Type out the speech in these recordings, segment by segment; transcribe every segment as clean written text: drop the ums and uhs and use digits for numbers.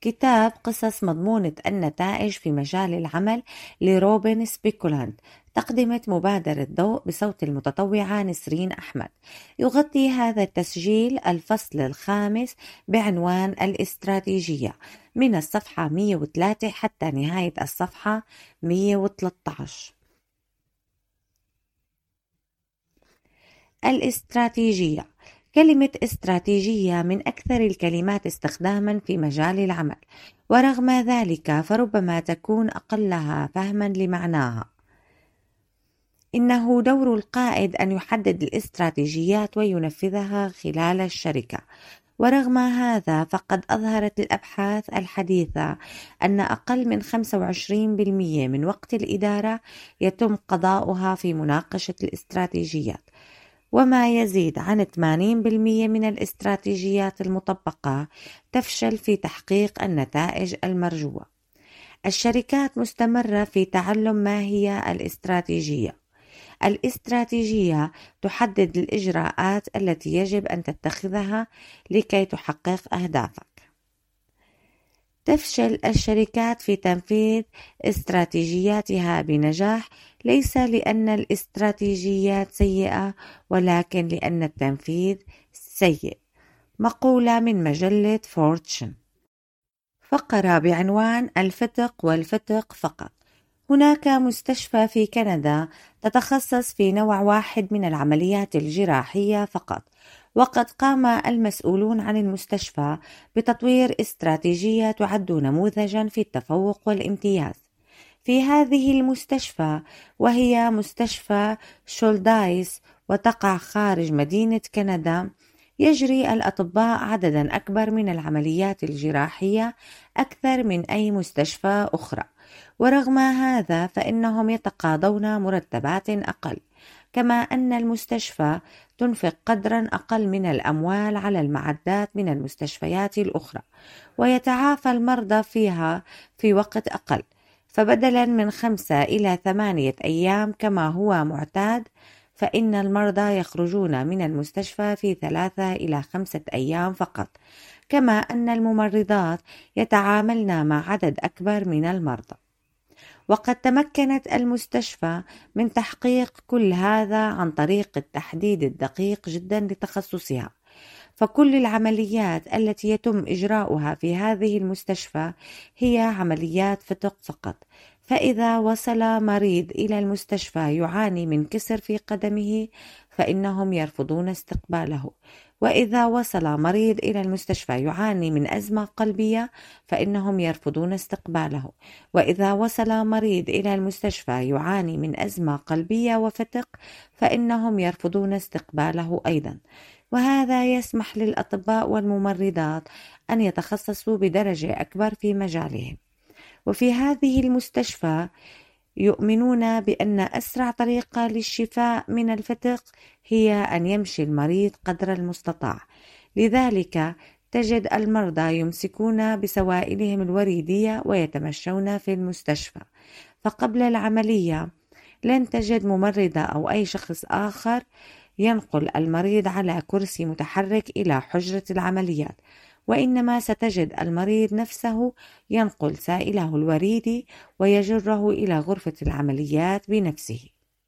كتاب قصص مضمونة النتائج في مجال العمل لروبن سبيكولاند، تقدمت مبادرة ضوء بصوت المتطوعة نسرين أحمد. يغطي هذا التسجيل الفصل الخامس بعنوان الاستراتيجية من الصفحة 103 حتى نهاية الصفحة 113. الاستراتيجية. كلمة استراتيجية من أكثر الكلمات استخداما في مجال العمل، ورغم ذلك فربما تكون أقلها فهما لمعناها. إنه دور القائد أن يحدد الاستراتيجيات وينفذها خلال الشركة. ورغم هذا فقد أظهرت الأبحاث الحديثة أن أقل من 25% من وقت الإدارة يتم قضاؤها في مناقشة الاستراتيجيات، وما يزيد عن 80% من الاستراتيجيات المطبقة تفشل في تحقيق النتائج المرجوة. الشركات مستمرة في تعلم ما هي الاستراتيجية. الاستراتيجية تحدد الإجراءات التي يجب أن تتخذها لكي تحقق أهدافك. تفشل الشركات في تنفيذ استراتيجياتها بنجاح، ليس لأن الاستراتيجيات سيئة، ولكن لأن التنفيذ سيء. مقولة من مجلة فورتشن. فقرة بعنوان الفتق والفتق فقط. هناك مستشفى في كندا تتخصص في نوع واحد من العمليات الجراحية فقط، وقد قام المسؤولون عن المستشفى بتطوير استراتيجية تعد نموذجا في التفوق والامتياز. في هذه المستشفى، وهي مستشفى شولدايس وتقع خارج مدينة كندا، يجري الأطباء عددا أكبر من العمليات الجراحية أكثر من أي مستشفى أخرى، ورغم هذا فإنهم يتقاضون مرتبات أقل، كما أن المستشفى تنفق قدرا أقل من الأموال على المعدات من المستشفيات الأخرى، ويتعافى المرضى فيها في وقت أقل. فبدلا من 5 إلى 8 أيام كما هو معتاد، فإن المرضى يخرجون من المستشفى في 3 إلى 5 أيام فقط، كما أن الممرضات يتعاملن مع عدد أكبر من المرضى. وقد تمكنت المستشفى من تحقيق كل هذا عن طريق التحديد الدقيق جدا لتخصصها. فكل العمليات التي يتم إجراؤها في هذه المستشفى هي عمليات فتق فقط. فإذا وصل مريض إلى المستشفى يعاني من كسر في قدمه، فإنهم يرفضون استقباله. وإذا وصل مريض إلى المستشفى يعاني من أزمة قلبية، فإنهم يرفضون استقباله. وإذا وصل مريض إلى المستشفى يعاني من أزمة قلبية وفتق، فإنهم يرفضون استقباله أيضا. وهذا يسمح للأطباء والممرضات أن يتخصصوا بدرجة أكبر في مجالهم. وفي هذه المستشفى يؤمنون بأن أسرع طريقة للشفاء من الفتق هي أن يمشي المريض قدر المستطاع. لذلك تجد المرضى يمسكون بسوائلهم الوريدية ويتمشون في المستشفى. فقبل العملية لن تجد ممرضة أو أي شخص آخر ينقل المريض على كرسي متحرك إلى حجرة العمليات، وإنما ستجد المريض نفسه ينقل سائله الوريدي ويجره إلى غرفة العمليات بنفسه.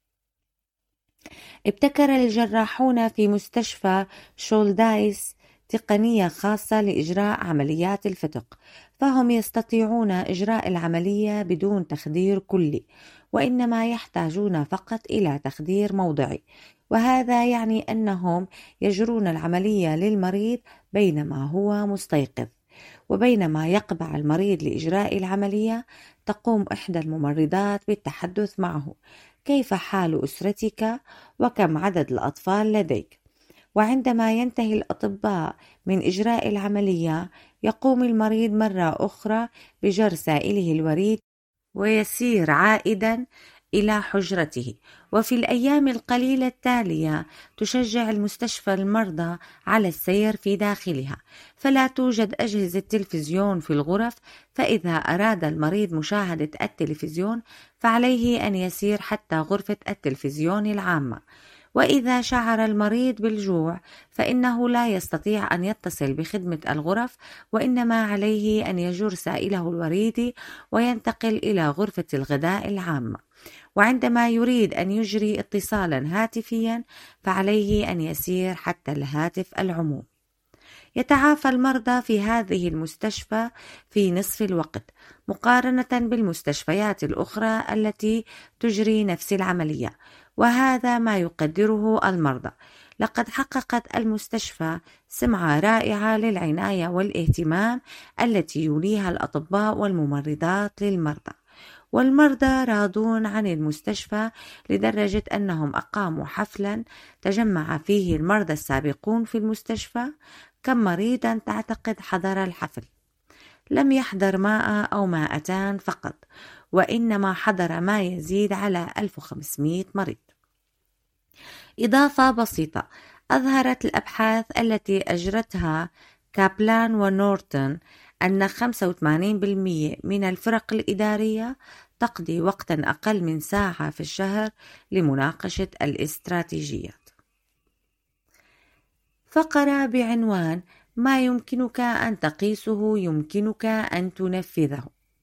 ابتكر الجراحون في مستشفى شولدايس تقنية خاصة لإجراء عمليات الفتق، فهم يستطيعون إجراء العملية بدون تخدير كلي، وإنما يحتاجون فقط إلى تخدير موضعي. وهذا يعني أنهم يجرون العملية للمريض بينما هو مستيقظ. وبينما يقبع المريض لإجراء العملية، تقوم إحدى الممرضات بالتحدث معه: كيف حال أسرتك؟ وكم عدد الأطفال لديك؟ وعندما ينتهي الأطباء من إجراء العملية، يقوم المريض مرة أخرى بجر سائله الوريد ويسير عائدا إلى حجرته. وفي الأيام القليلة التالية تشجع المستشفى المرضى على السير في داخلها، فلا توجد أجهزة تلفزيون في الغرف، فإذا أراد المريض مشاهدة التلفزيون فعليه أن يسير حتى غرفة التلفزيون العامة. وإذا شعر المريض بالجوع فإنه لا يستطيع أن يتصل بخدمة الغرف، وإنما عليه أن يجر سائله الوريدي وينتقل إلى غرفة الغذاء العامة. وعندما يريد أن يجري اتصالا هاتفيا فعليه أن يسير حتى الهاتف العمومي. يتعافى المرضى في هذه المستشفى في نصف الوقت مقارنة بالمستشفيات الأخرى التي تجري نفس العملية، وهذا ما يقدره المرضى. لقد حققت المستشفى سمعة رائعة للعناية والاهتمام التي يوليها الأطباء والممرضات للمرضى، والمرضى راضون عن المستشفى لدرجة أنهم أقاموا حفلا تجمع فيه المرضى السابقون في المستشفى. كم مريضا تعتقد حضر الحفل؟ لم يحضر 100 أو 200 فقط، وإنما حضر ما يزيد على 1500 مريض. إضافة بسيطة: أظهرت الأبحاث التي أجرتها كابلان ونورتون أن 85% من الفرق الإدارية تقضي وقتا أقل من ساعة في الشهر لمناقشة الاستراتيجيات. فقرة بعنوان ما يمكنك أن تقيسه يمكنك أن تنفذه.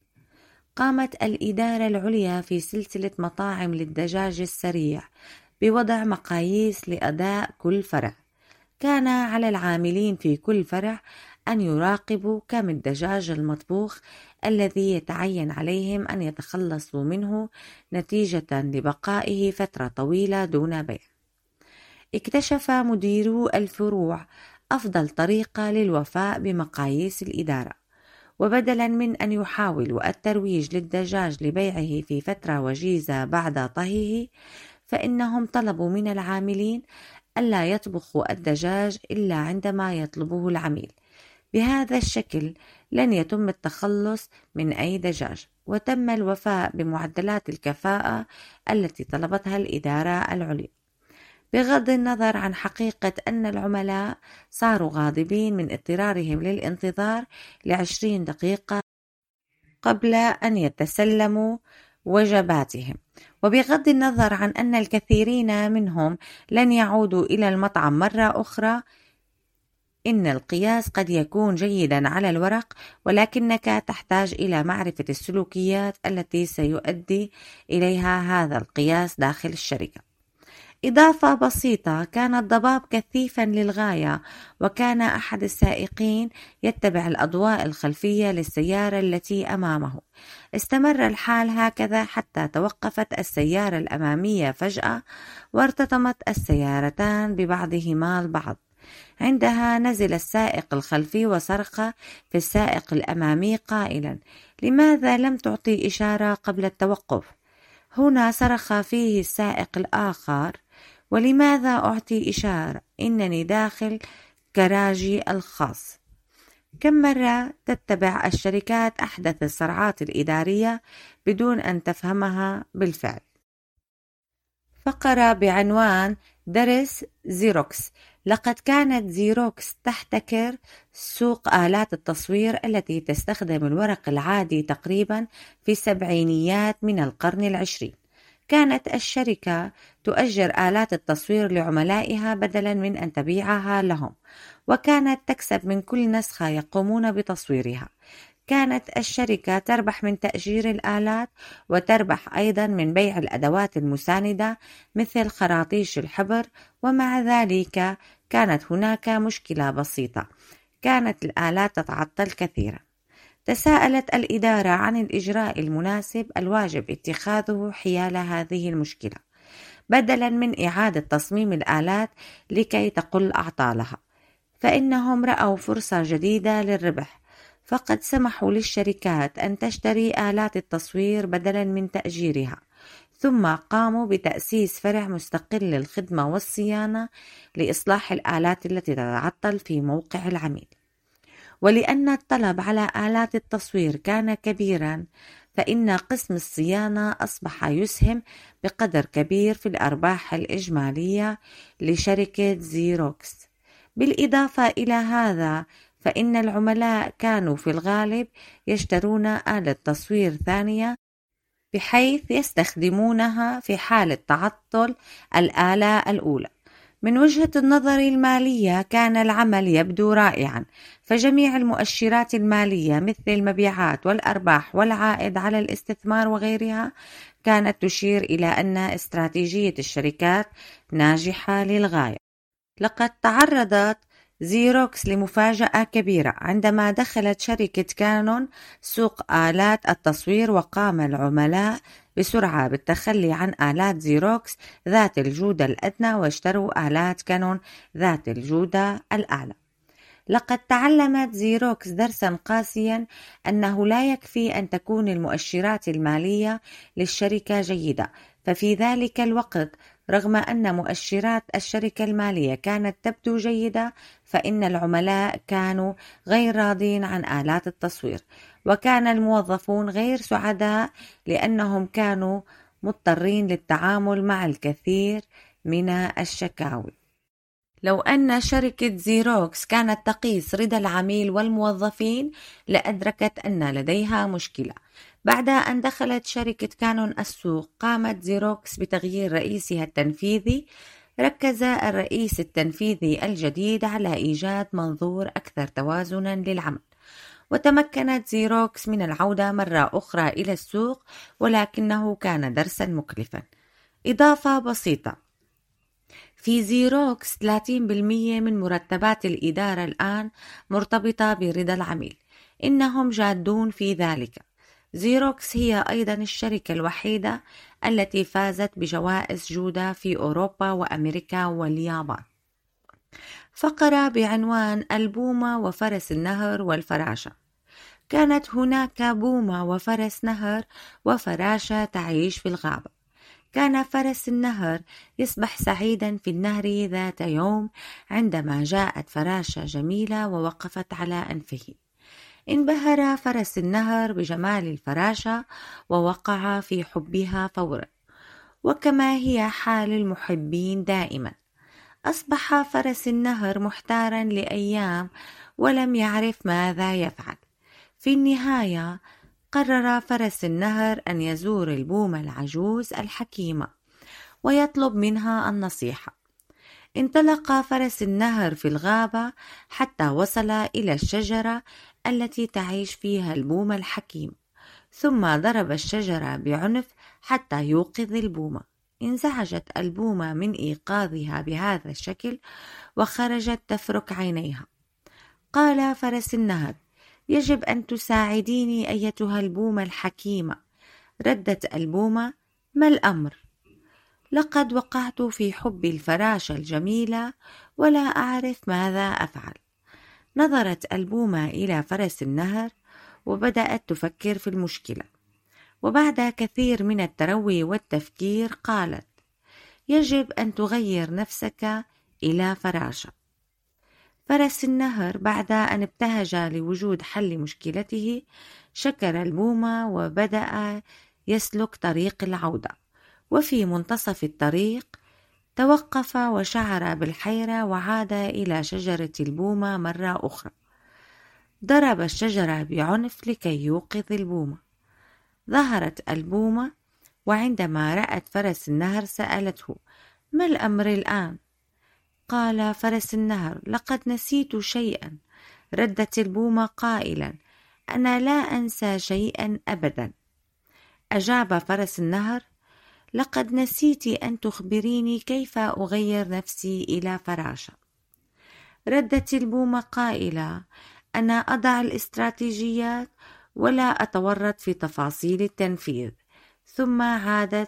قامت الإدارة العليا في سلسلة مطاعم للدجاج السريع بوضع مقاييس لأداء كل فرع. كان على العاملين في كل فرع أن يراقبوا كم الدجاج المطبوخ الذي يتعين عليهم أن يتخلصوا منه نتيجة لبقائه فترة طويلة دون بيع. اكتشف مديرو الفروع أفضل طريقة للوفاء بمقاييس الإدارة، وبدلا من أن يحاولوا الترويج للدجاج لبيعه في فترة وجيزة بعد طهيه، فإنهم طلبوا من العاملين ألا يطبخوا الدجاج إلا عندما يطلبه العميل. بهذا الشكل لن يتم التخلص من أي دجاج، وتم الوفاء بمعدلات الكفاءة التي طلبتها الإدارة العليا. بغض النظر عن حقيقة أن العملاء صاروا غاضبين من اضطرارهم للانتظار ل20 دقيقة قبل أن يتسلموا وجباتهم، وبغض النظر عن أن الكثيرين منهم لن يعودوا إلى المطعم مرة أخرى، إن القياس قد يكون جيدا على الورق، ولكنك تحتاج إلى معرفة السلوكيات التي سيؤدي إليها هذا القياس داخل الشركة. إضافة بسيطة: كان الضباب كثيفا للغاية، وكان أحد السائقين يتبع الأضواء الخلفية للسيارة التي أمامه. استمر الحال هكذا حتى توقفت السيارة الأمامية فجأة، وارتطمت السيارتان ببعضهما البعض. عندها نزل السائق الخلفي وصرخ في السائق الأمامي قائلا: لماذا لم تعطي إشارة قبل التوقف؟ هنا صرخ فيه السائق الآخر: ولماذا أعطي إشارة؟ إنني داخل كراجي الخاص. كم مرة تتبع الشركات أحدث الصرعات الإدارية بدون أن تفهمها بالفعل؟ فقرة بعنوان درس زيروكس. لقد كانت زيروكس تحتكر سوق آلات التصوير التي تستخدم الورق العادي تقريبا في السبعينيات من القرن العشرين. كانت الشركة تؤجر آلات التصوير لعملائها بدلا من أن تبيعها لهم، وكانت تكسب من كل نسخة يقومون بتصويرها. كانت الشركة تربح من تأجير الآلات، وتربح أيضا من بيع الأدوات المساندة مثل خراطيش الحبر. ومع ذلك كانت هناك مشكلة بسيطة: كانت الآلات تتعطل كثيرا. تساءلت الإدارة عن الإجراء المناسب الواجب اتخاذه حيال هذه المشكلة، بدلا من إعادة تصميم الآلات لكي تقل أعطالها، فإنهم رأوا فرصة جديدة للربح، فقد سمحوا للشركات أن تشتري آلات التصوير بدلا من تأجيرها، ثم قاموا بتأسيس فرع مستقل للخدمة والصيانة لإصلاح الآلات التي تتعطل في موقع العميل. ولأن الطلب على آلات التصوير كان كبيرا، فإن قسم الصيانة أصبح يسهم بقدر كبير في الأرباح الإجمالية لشركة زيروكس. بالإضافة إلى هذا، فإن العملاء كانوا في الغالب يشترون آلة تصوير ثانية بحيث يستخدمونها في حالة تعطل الآلة الأولى. من وجهة النظر المالية كان العمل يبدو رائعا، فجميع المؤشرات المالية مثل المبيعات والأرباح والعائد على الاستثمار وغيرها كانت تشير إلى أن استراتيجية الشركات ناجحة للغاية. لقد تعرضت زيروكس لمفاجأة كبيرة عندما دخلت شركة كانون سوق آلات التصوير، وقام العملاء بسرعة بالتخلي عن آلات زيروكس ذات الجودة الأدنى واشتروا آلات كانون ذات الجودة الأعلى. لقد تعلمت زيروكس درسا قاسيا أنه لا يكفي أن تكون المؤشرات المالية للشركة جيدة، ففي ذلك الوقت رغم أن مؤشرات الشركة المالية كانت تبدو جيدة، فإن العملاء كانوا غير راضين عن آلات التصوير، وكان الموظفون غير سعداء لأنهم كانوا مضطرين للتعامل مع الكثير من الشكاوي. لو أن شركة زيروكس كانت تقيس رضا العميل والموظفين لأدركت أن لديها مشكلة. بعد أن دخلت شركة كانون السوق، قامت زيروكس بتغيير رئيسها التنفيذي. ركز الرئيس التنفيذي الجديد على إيجاد منظور أكثر توازنا للعمل، وتمكنت زيروكس من العودة مرة أخرى إلى السوق، ولكنه كان درسا مكلفا. إضافة بسيطة: في زيروكس 30% من مرتبات الإدارة الآن مرتبطة برضا العميل. إنهم جادون في ذلك. زيروكس هي أيضا الشركة الوحيدة التي فازت بجوائز جودة في أوروبا وأمريكا واليابان. فقرة بعنوان البومة وفرس النهر والفراشة. كانت هناك بومة وفرس نهر وفراشة تعيش في الغابة. كان فرس النهر يسبح سعيدا في النهر ذات يوم عندما جاءت فراشة جميلة ووقفت على أنفه. انبهر فرس النهر بجمال الفراشة ووقع في حبها فورا، وكما هي حال المحبين دائما. أصبح فرس النهر محتارا لأيام ولم يعرف ماذا يفعل. في النهاية قرر فرس النهر أن يزور البومة العجوز الحكيمة ويطلب منها النصيحة. انطلق فرس النهر في الغابة حتى وصل إلى الشجرة التي تعيش فيها البومة الحكيمة، ثم ضرب الشجرة بعنف حتى يوقظ البومة. انزعجت البومة من إيقاظها بهذا الشكل وخرجت تفرك عينيها. قال فرس النهر: يجب أن تساعديني أيتها البومة الحكيمة. ردت البومة: ما الأمر؟ لقد وقعت في حب الفراشة الجميلة ولا أعرف ماذا أفعل. نظرت البومة إلى فرس النهر وبدأت تفكر في المشكلة، وبعد كثير من التروي والتفكير قالت: يجب أن تغير نفسك إلى فراشة. فرس النهر بعد أن ابتهج لوجود حل مشكلته شكر البومة وبدأ يسلك طريق العودة، وفي منتصف الطريق توقف وشعر بالحيرة وعاد إلى شجرة البومة مرة أخرى. ضرب الشجرة بعنف لكي يوقظ البومة. ظهرت البومة، وعندما رأت فرس النهر سألته: ما الأمر الآن؟ قال فرس النهر: لقد نسيت شيئا. ردت البومة قائلا: أنا لا أنسى شيئا أبدا. أجاب فرس النهر: لقد نسيت أن تخبريني كيف أغير نفسي إلى فراشة. ردت البومة قائلة: أنا أضع الاستراتيجيات ولا أتورط في تفاصيل التنفيذ. ثم عادت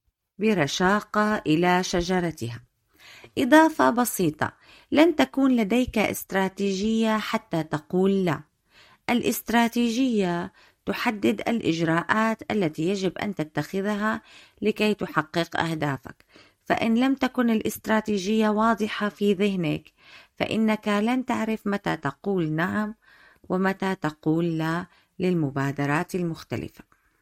برشاقة إلى شجرتها. إضافة بسيطة: لن تكون لديك استراتيجية حتى تقول لا. الاستراتيجية تحدد الإجراءات التي يجب أن تتخذها لكي تحقق أهدافك، فإن لم تكن الاستراتيجية واضحة في ذهنك فإنك لن تعرف متى تقول نعم ومتى تقول لا للمبادرات المختلفة.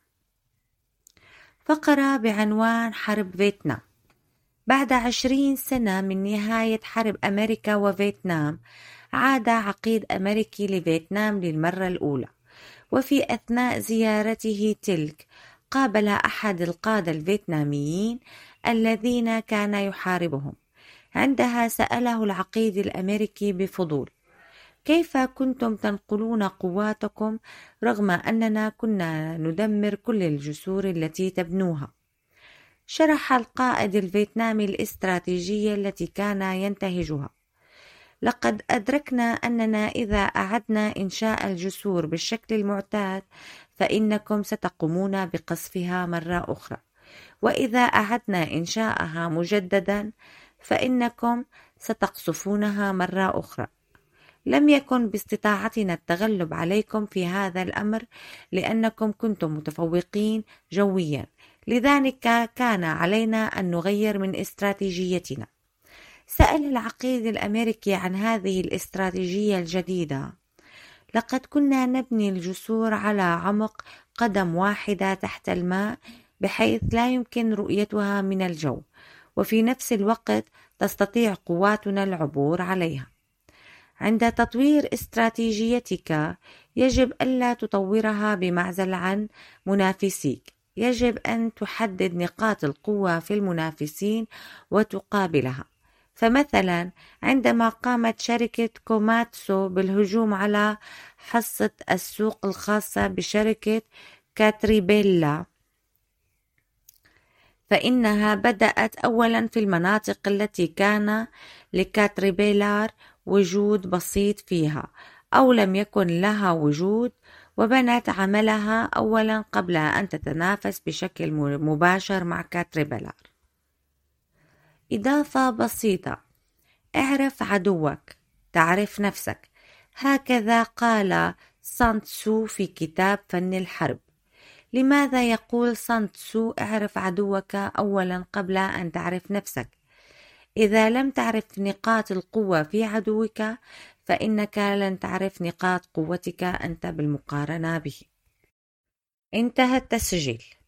فقرة بعنوان حرب فيتنام. بعد 20 سنة من نهاية حرب أمريكا وفيتنام، عاد عقيد أمريكي لفيتنام للمرة الأولى، وفي أثناء زيارته تلك قابل أحد القادة الفيتناميين الذين كان يحاربهم. عندها سأله العقيد الأمريكي بفضول: كيف كنتم تنقلون قواتكم رغم أننا كنا ندمر كل الجسور التي تبنوها؟ شرح القائد الفيتنامي الاستراتيجية التي كان ينتهجها: لقد أدركنا أننا إذا أعدنا إنشاء الجسور بالشكل المعتاد فإنكم ستقومون بقصفها مرة أخرى، وإذا أعدنا إنشاءها مجددا فإنكم ستقصفونها مرة أخرى. لم يكن باستطاعتنا التغلب عليكم في هذا الأمر لأنكم كنتم متفوقين جويا، لذلك كان علينا أن نغير من استراتيجيتنا. سأل العقيد الأمريكي عن هذه الاستراتيجية الجديدة: لقد كنا نبني الجسور على عمق قدم واحدة تحت الماء بحيث لا يمكن رؤيتها من الجو، وفي نفس الوقت تستطيع قواتنا العبور عليها. عند تطوير استراتيجيتك يجب ألا تطورها بمعزل عن منافسيك. يجب أن تحدد نقاط القوة في المنافسين وتقابلها. فمثلا عندما قامت شركة كوماتسو بالهجوم على حصة السوق الخاصة بشركة كاتريبيلا، فإنها بدأت أولا في المناطق التي كان لكاتريبيلار وجود بسيط فيها أو لم يكن لها وجود، وبنت عملها أولا قبل أن تتنافس بشكل مباشر مع كاتريبيلار. إضافة بسيطة: اعرف عدوك تعرف نفسك. هكذا قال سان تسو في كتاب فن الحرب. لماذا يقول سان تسو اعرف عدوك أولا قبل أن تعرف نفسك؟ إذا لم تعرف نقاط القوة في عدوك فإنك لن تعرف نقاط قوتك أنت بالمقارنة به. انتهى التسجيل.